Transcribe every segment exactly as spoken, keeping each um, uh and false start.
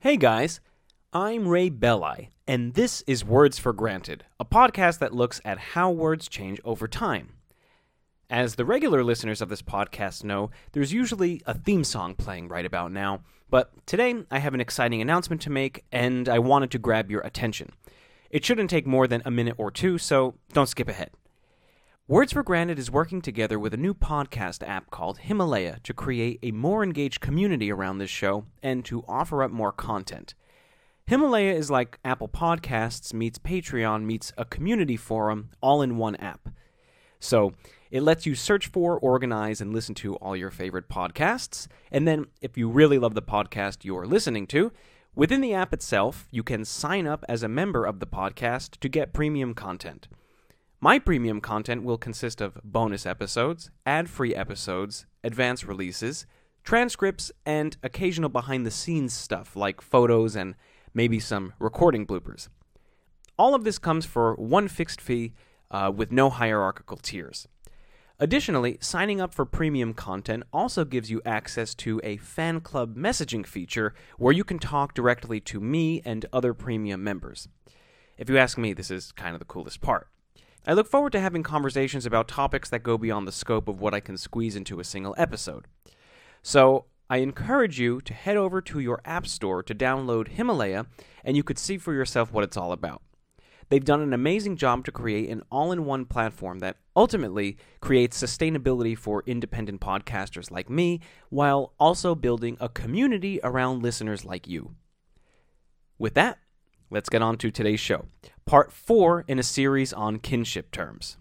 Hey guys, I'm Ray Belli, and this is Words for Granted, a podcast that looks at how words change over time. As the regular listeners of this podcast know, there's usually a theme song playing right about now, but today I have an exciting announcement to make, and I wanted to grab your attention. It shouldn't take more than a minute or two, so don't skip ahead. Words for Granted is working together with a new podcast app called Himalaya to create a more engaged community around this show and to offer up more content. Himalaya is like Apple Podcasts meets Patreon meets a community forum all in one app. So it lets you search for, organize, and listen to all your favorite podcasts, and then if you really love the podcast you're listening to, within the app itself, you can sign up as a member of the podcast to get premium content. My premium content will consist of bonus episodes, ad-free episodes, advanced releases, transcripts, and occasional behind-the-scenes stuff like photos and maybe some recording bloopers. All of this comes for one fixed fee uh, with no hierarchical tiers. Additionally, signing up for premium content also gives you access to a fan club messaging feature where you can talk directly to me and other premium members. If you ask me, this is kind of the coolest part. I look forward to having conversations about topics that go beyond the scope of what I can squeeze into a single episode. So, I encourage you to head over to your app store to download Himalaya, and you could see for yourself what it's all about. They've done an amazing job to create an all-in-one platform that ultimately creates sustainability for independent podcasters like me, while also building a community around listeners like you. With that, let's get on to today's show. Part four in a series on kinship terms.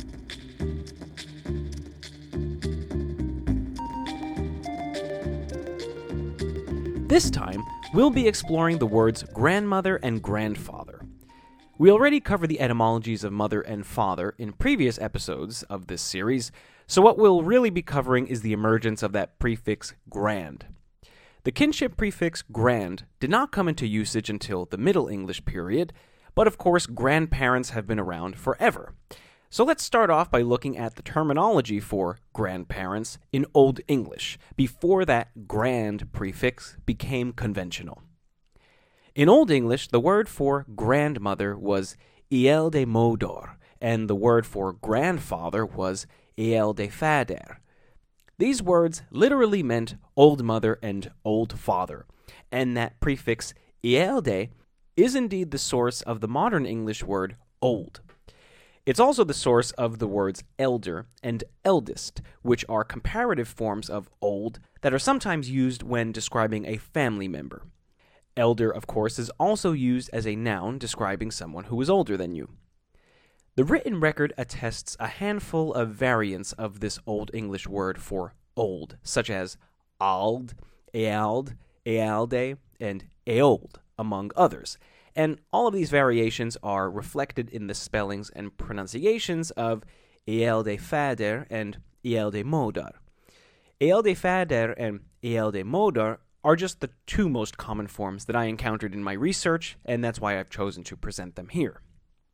This time, we'll be exploring the words grandmother and grandfather. We already covered the etymologies of mother and father in previous episodes of this series, so what we'll really be covering is the emergence of that prefix grand. The kinship prefix grand did not come into usage until the Middle English period, but of course grandparents have been around forever. So let's start off by looking at the terminology for grandparents in Old English, before that grand prefix became conventional. In Old English, the word for grandmother was iel de modor, and the word for grandfather was iel de fader. These words literally meant old mother and old father, and that prefix ielde is indeed the source of the modern English word old. It's also the source of the words elder and eldest, which are comparative forms of old that are sometimes used when describing a family member. Elder, of course, is also used as a noun describing someone who is older than you. The written record attests a handful of variants of this Old English word for old, such as ald, eald, ealde, and eold, among others, and all of these variations are reflected in the spellings and pronunciations of eelde fader and eelde modar. Eelde fader and eelde modar are just the two most common forms that I encountered in my research, and that's why I've chosen to present them here.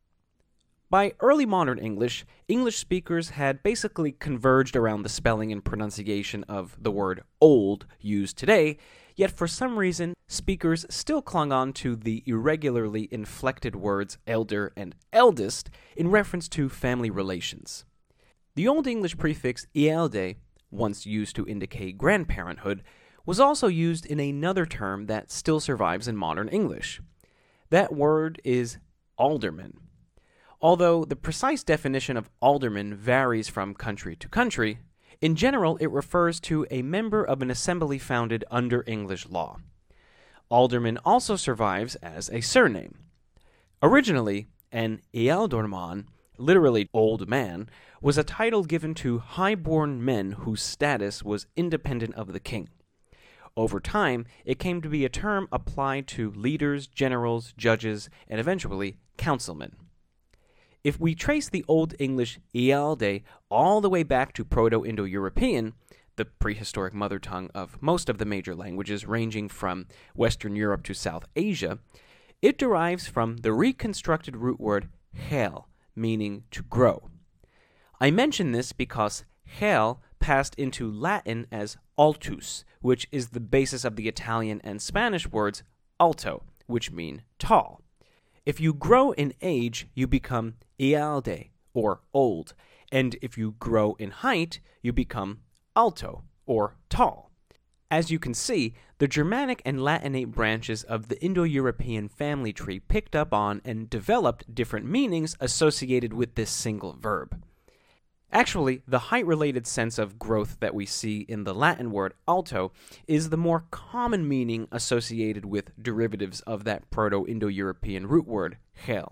By early modern English, English speakers had basically converged around the spelling and pronunciation of the word old used today, yet for some reason, speakers still clung on to the irregularly inflected words elder and eldest in reference to family relations. The Old English prefix eelde, once used to indicate grandparenthood, was also used in another term that still survives in modern English. That word is alderman. Although the precise definition of alderman varies from country to country, in general it refers to a member of an assembly founded under English law. Alderman also survives as a surname. Originally, an ealdorman, literally old man, was a title given to high-born men whose status was independent of the king. Over time, it came to be a term applied to leaders, generals, judges, and eventually councilmen. If we trace the Old English ealde all the way back to Proto-Indo-European, the prehistoric mother tongue of most of the major languages ranging from Western Europe to South Asia, it derives from the reconstructed root word hel, meaning to grow. I mention this because hel passed into Latin as altus, which is the basis of the Italian and Spanish words alto, which mean tall. If you grow in age, you become ialde, or old, and if you grow in height, you become alto, or tall. As you can see, the Germanic and Latinate branches of the Indo-European family tree picked up on and developed different meanings associated with this single verb. Actually, the height-related sense of growth that we see in the Latin word alto is the more common meaning associated with derivatives of that Proto-Indo-European root word, hel.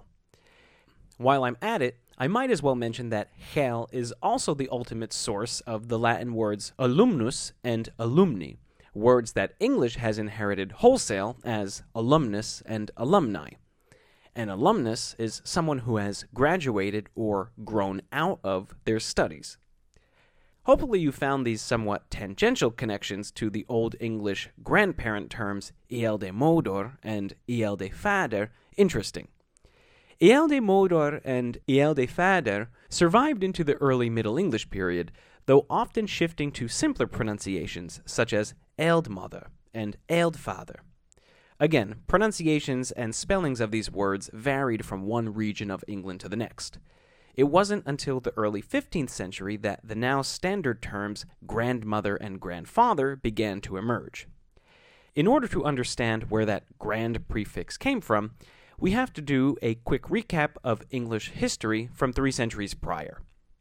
While I'm at it, I might as well mention that hel is also the ultimate source of the Latin words alumnus and alumni, words that English has inherited wholesale as alumnus and alumni. An alumnus is someone who has graduated or grown out of their studies. Hopefully you found these somewhat tangential connections to the Old English grandparent terms ielde modor and ielde fader interesting. Ielde modor and ielde fader survived into the early Middle English period, though often shifting to simpler pronunciations such as ealdmother and ealdfather. Again, pronunciations and spellings of these words varied from one region of England to the next. It wasn't until the early fifteenth century that the now standard terms grandmother and grandfather began to emerge. In order to understand where that grand prefix came from, we have to do a quick recap of English history from three centuries prior.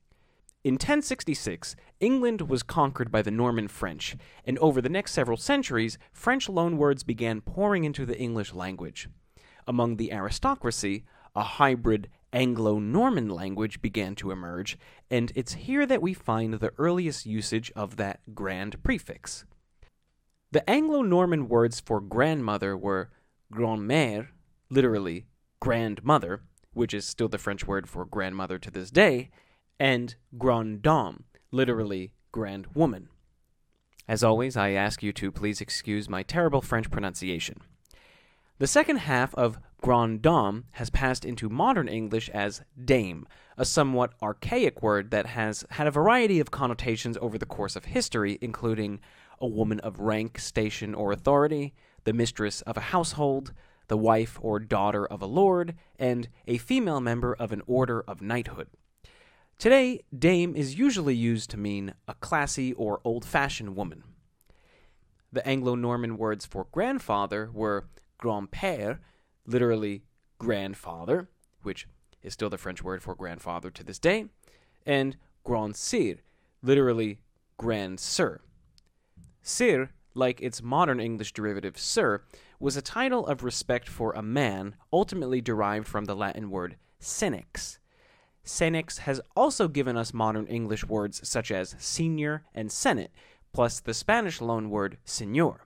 In ten sixty-six, England was conquered by the Norman French, and over the next several centuries, French loanwords began pouring into the English language. Among the aristocracy, a hybrid Anglo-Norman language began to emerge, and it's here that we find the earliest usage of that grand prefix. The Anglo-Norman words for grandmother were grand-mère, literally grandmother, which is still the French word for grandmother to this day, and grande dame, literally grand woman. As always, I ask you to please excuse my terrible French pronunciation. The second half of grande dame has passed into modern English as dame, a somewhat archaic word that has had a variety of connotations over the course of history, including a woman of rank, station, or authority, the mistress of a household, the wife or daughter of a lord, and a female member of an order of knighthood. Today, dame is usually used to mean a classy or old-fashioned woman. The Anglo-Norman words for grandfather were grand-père, literally grandfather, which is still the French word for grandfather to this day, and grand-sire, literally grand-sir. Sir, like its modern English derivative sir, was a title of respect for a man, ultimately derived from the Latin word senex. Senex has also given us modern English words such as senior and senate, plus the Spanish loanword señor.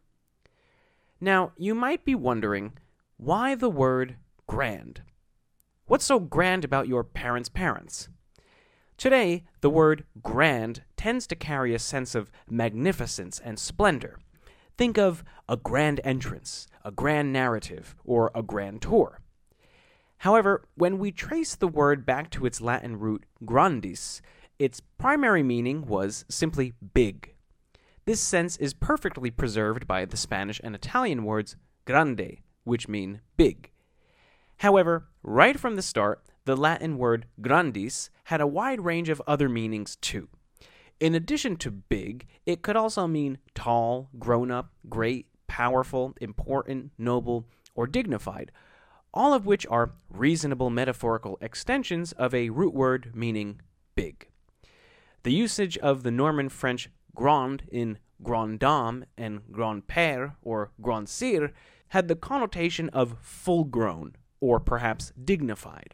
Now, you might be wondering, why the word grand? What's so grand about your parents' parents? Today, the word grand tends to carry a sense of magnificence and splendor. Think of a grand entrance, a grand narrative, or a grand tour. However, when we trace the word back to its Latin root grandis, its primary meaning was simply big. This sense is perfectly preserved by the Spanish and Italian words grande, which mean big. However, right from the start, the Latin word grandis had a wide range of other meanings too. In addition to big, it could also mean tall, grown-up, great, powerful, important, noble, or dignified, all of which are reasonable metaphorical extensions of a root word meaning big. The usage of the Norman French grand in grande dame and grand-père or grand-sire had the connotation of full-grown, or perhaps dignified.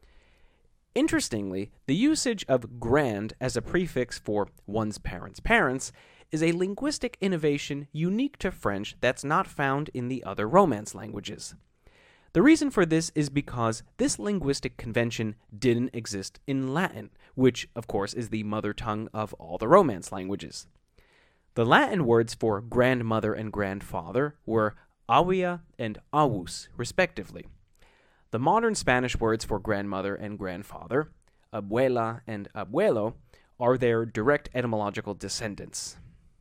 Interestingly, the usage of grand as a prefix for one's parents' parents is a linguistic innovation unique to French that's not found in the other Romance languages. The reason for this is because this linguistic convention didn't exist in Latin, which, of course, is the mother tongue of all the Romance languages. The Latin words for grandmother and grandfather were avia and avus, respectively. The modern Spanish words for grandmother and grandfather, abuela and abuelo, are their direct etymological descendants.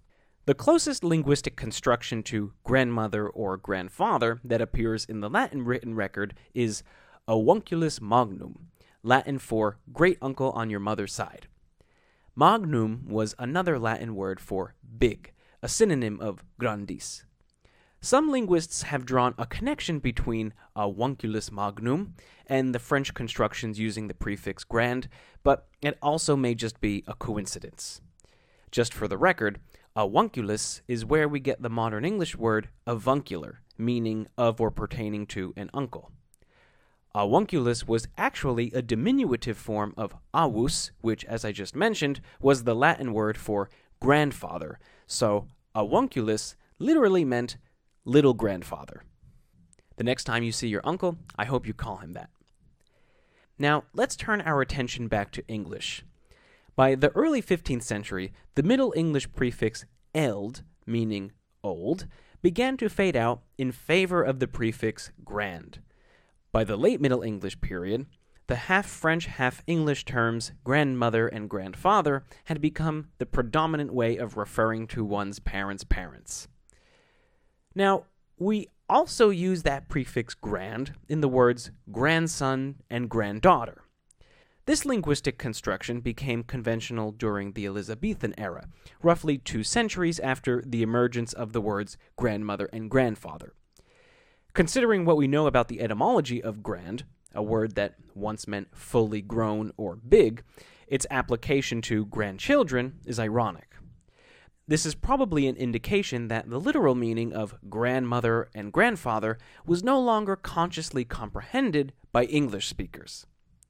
The closest linguistic construction to grandmother or grandfather that appears in the Latin written record is avunculus magnum, Latin for great uncle on your mother's side. Magnum was another Latin word for big, a synonym of grandis. Some linguists have drawn a connection between avunculus magnum and the French constructions using the prefix grand, but it also may just be a coincidence. Just for the record, avunculus is where we get the modern English word avuncular, meaning of or pertaining to an uncle. Avunculus was actually a diminutive form of avus, which, as I just mentioned, was the Latin word for grandfather, so avunculus literally meant little grandfather. The next time you see your uncle, I hope you call him that. Now, let's turn our attention back to English. By the early fifteenth century, the Middle English prefix eld, meaning old, began to fade out in favor of the prefix grand. By the late Middle English period, the half-French, half-English terms grandmother and grandfather had become the predominant way of referring to one's parents' parents. Now, we also use that prefix grand in the words grandson and granddaughter. This linguistic construction became conventional during the Elizabethan era, roughly two centuries after the emergence of the words grandmother and grandfather. Considering what we know about the etymology of grand, a word that once meant fully grown or big, its application to grandchildren is ironic. This is probably an indication that the literal meaning of grandmother and grandfather was no longer consciously comprehended by English speakers.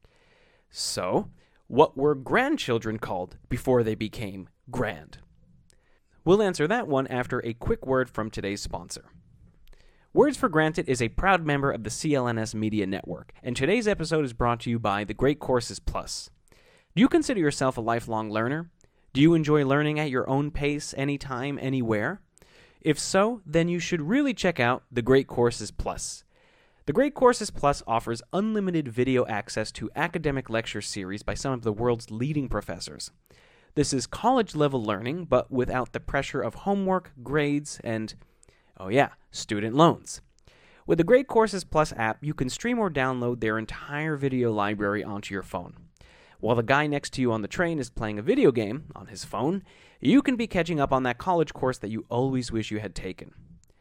So, what were grandchildren called before they became grand? We'll answer that one after a quick word from today's sponsor. Words for Granted is a proud member of the C L N S Media Network, and today's episode is brought to you by the Great Courses Plus. Do you consider yourself a lifelong learner? Do you enjoy learning at your own pace, anytime, anywhere? If so, then you should really check out the Great Courses Plus. The Great Courses Plus offers unlimited video access to academic lecture series by some of the world's leading professors. This is college-level learning, but without the pressure of homework, grades, and, oh yeah, student loans. With the Great Courses Plus app, you can stream or download their entire video library onto your phone. While the guy next to you on the train is playing a video game on his phone, you can be catching up on that college course that you always wish you had taken.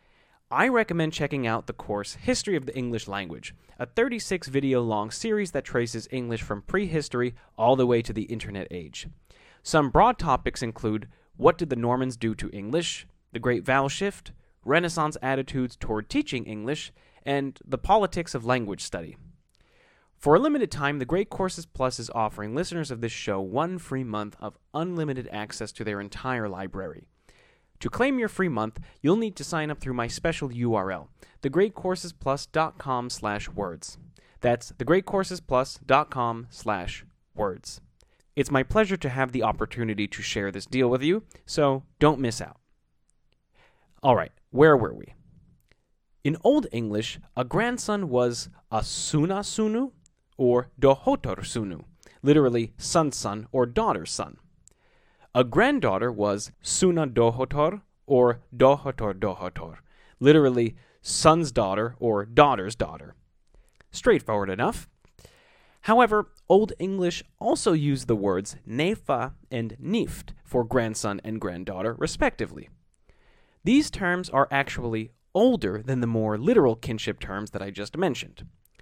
I recommend checking out the course History of the English Language, a thirty-six video long series that traces English from prehistory all the way to the internet age. Some broad topics include what did the Normans do to English, the Great Vowel Shift, Renaissance attitudes toward teaching English, and the politics of language study. For a limited time, the Great Courses Plus is offering listeners of this show one free month of unlimited access to their entire library. To claim your free month, you'll need to sign up through my special U R L, the great courses plus dot com slash words. That's the great courses plus dot com slash words. It's my pleasure to have the opportunity to share this deal with you, so don't miss out. All right, where were we? In Old English, a grandson was a suna sunu or dohotor sunu, literally son's son or daughter's son. A granddaughter was suna dohotor or dohotor dohotor, literally son's daughter or daughter's daughter. Straightforward enough. However, Old English also used the words nefa and nift for grandson and granddaughter, respectively. These terms are actually older than the more literal kinship terms that I just mentioned.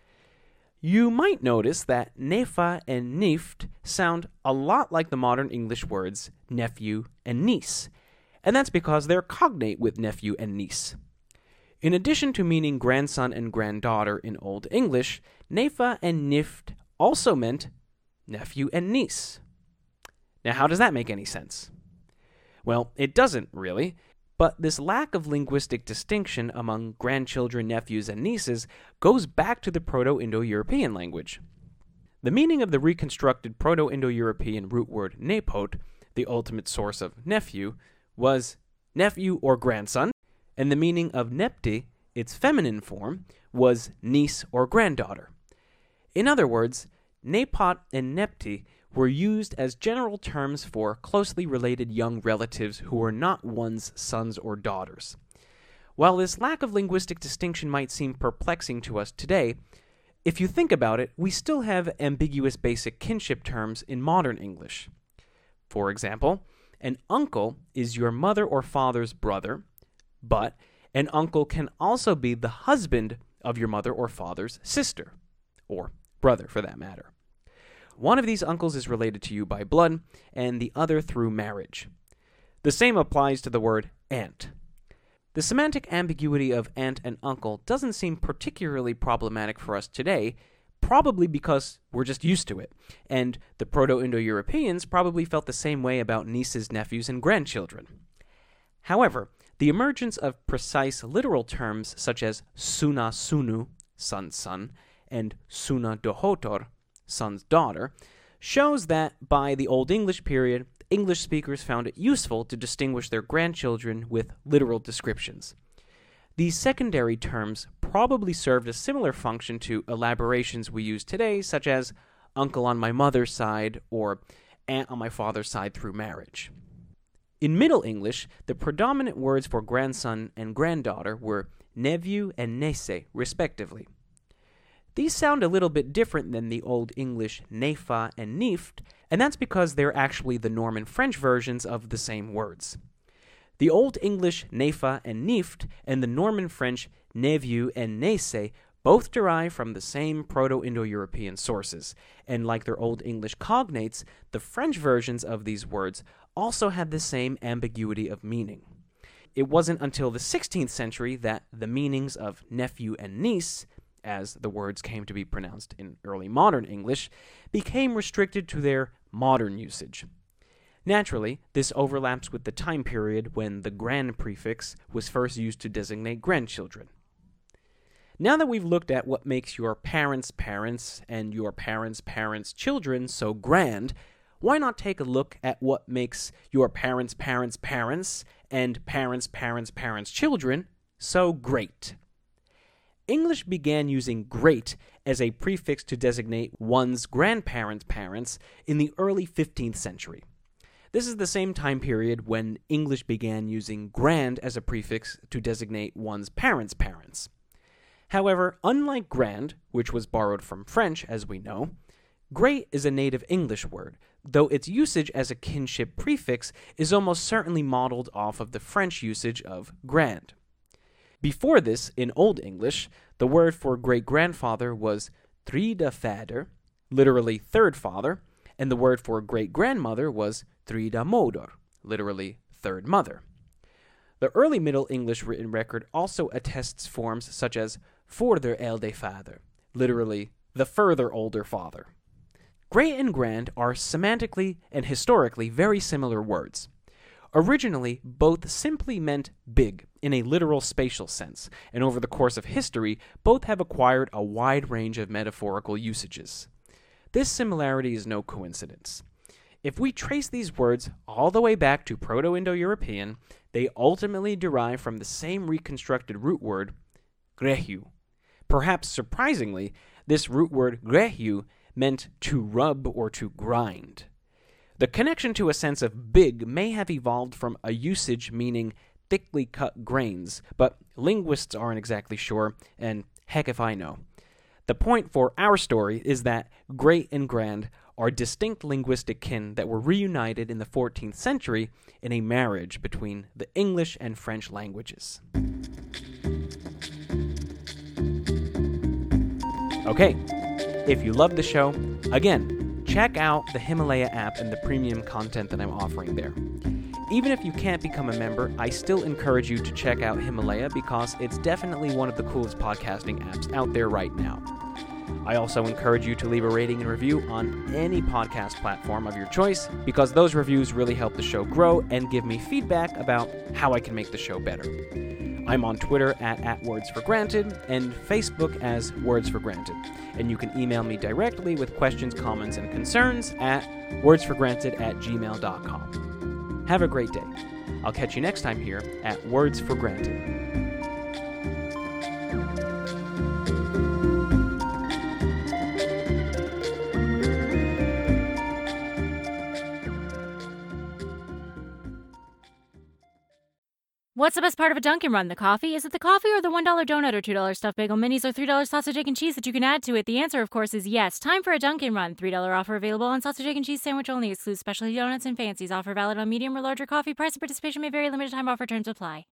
You might notice that nefa and nift sound a lot like the modern English words nephew and niece, and that's because they're cognate with nephew and niece. In addition to meaning grandson and granddaughter in Old English, nefa and nift also meant nephew and niece. Now, how does that make any sense? Well, it doesn't really. But this lack of linguistic distinction among grandchildren, nephews, and nieces goes back to the Proto-Indo-European language. The meaning of the reconstructed Proto-Indo-European root word nepot, the ultimate source of nephew, was nephew or grandson, and the meaning of nepti, its feminine form, was niece or granddaughter. In other words, nepot and nepti were used as general terms for closely related young relatives who were not one's sons or daughters. While this lack of linguistic distinction might seem perplexing to us today, if you think about it, we still have ambiguous basic kinship terms in modern English. For example, an uncle is your mother or father's brother, but an uncle can also be the husband of your mother or father's sister, or brother for that matter. One of these uncles is related to you by blood, and the other through marriage. The same applies to the word aunt. The semantic ambiguity of aunt and uncle doesn't seem particularly problematic for us today, probably because we're just used to it, and the Proto-Indo-Europeans probably felt the same way about nieces, nephews, and grandchildren. However, the emergence of precise literal terms such as suna sunu, son's son, and suna dohotor, son's daughter, shows that by the Old English period, English speakers found it useful to distinguish their grandchildren with literal descriptions. These secondary terms probably served a similar function to elaborations we use today, such as uncle on my mother's side or aunt on my father's side through marriage. In Middle English, the predominant words for grandson and granddaughter were nephew and niece, respectively. These sound a little bit different than the Old English nefa and nift, and that's because they're actually the Norman French versions of the same words. The Old English nefa and nift and the Norman French neveu and niece both derive from the same Proto-Indo-European sources, and like their Old English cognates, the French versions of these words also had the same ambiguity of meaning. It wasn't until the sixteenth century that the meanings of nephew and niece, as the words came to be pronounced in early modern English, became restricted to their modern usage. Naturally, this overlaps with the time period when the grand prefix was first used to designate grandchildren. Now that we've looked at what makes your parents' parents and your parents' parents' children so grand, why not take a look at what makes your parents' parents' parents and parents' parents' parents' children so great? English began using great as a prefix to designate one's grandparents' parents in the early fifteenth century. This is the same time period when English began using grand as a prefix to designate one's parents' parents. However, unlike grand, which was borrowed from French, as we know, great is a native English word, though its usage as a kinship prefix is almost certainly modeled off of the French usage of grand. Before this, in Old English, the word for great-grandfather was tredje fader, literally third father, and the word for great-grandmother was tredje moder, literally third mother. The early Middle English written record also attests forms such as vorder elde vader, literally the further older father. Great and grand are semantically and historically very similar words. Originally, both simply meant big in a literal spatial sense, and over the course of history, both have acquired a wide range of metaphorical usages. This similarity is no coincidence. If we trace these words all the way back to Proto-Indo-European, they ultimately derive from the same reconstructed root word, grehu. Perhaps surprisingly, this root word grehu meant to rub or to grind. The connection to a sense of big may have evolved from a usage meaning thickly cut grains, but linguists aren't exactly sure, and heck if I know. The point for our story is that great and grand are distinct linguistic kin that were reunited in the fourteenth century in a marriage between the English and French languages. Okay, if you love the show, again, check out the Himalaya app and the premium content that I'm offering there. Even if you can't become a member, I still encourage you to check out Himalaya because it's definitely one of the coolest podcasting apps out there right now. I also encourage you to leave a rating and review on any podcast platform of your choice because those reviews really help the show grow and give me feedback about how I can make the show better. I'm on Twitter at, at Words for Granted and Facebook as Words for Granted. And you can email me directly with questions, comments, and concerns at wordsforgranted at gmail dot com. Have a great day. I'll catch you next time here at Words for Granted. What's the best part of a Dunkin' Run? The coffee? Is it the coffee or the one dollar donut or two dollar stuffed bagel minis or three dollar sausage, egg, and cheese that you can add to it? The answer, of course, is yes. Time for a Dunkin' Run. three dollar offer available on sausage, egg, and cheese sandwich only. Excludes specialty donuts and fancies. Offer valid on medium or larger coffee. Price and participation may vary. Limited time offer. Terms apply.